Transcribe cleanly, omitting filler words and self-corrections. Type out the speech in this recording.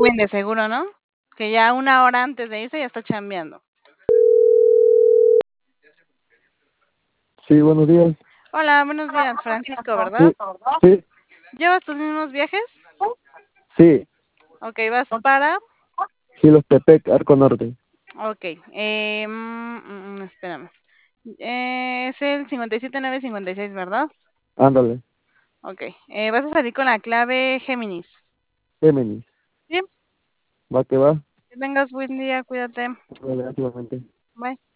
joven de seguro, ¿no? Que ya una hora antes de irse ya está chambeando. Sí, buenos días. Hola, buenos días, Francisco, ¿verdad? Sí, sí, ¿Llevas tus mismos viajes? sí. Ok, vas para... Gilostepec, Arco Norte. Ok, espérame. Es el 57956, ¿verdad? Ándale, Ok, vas a salir con la clave Géminis. Géminis. Bien, Va que va. que tengas buen día, cuídate. Relativamente. Bye.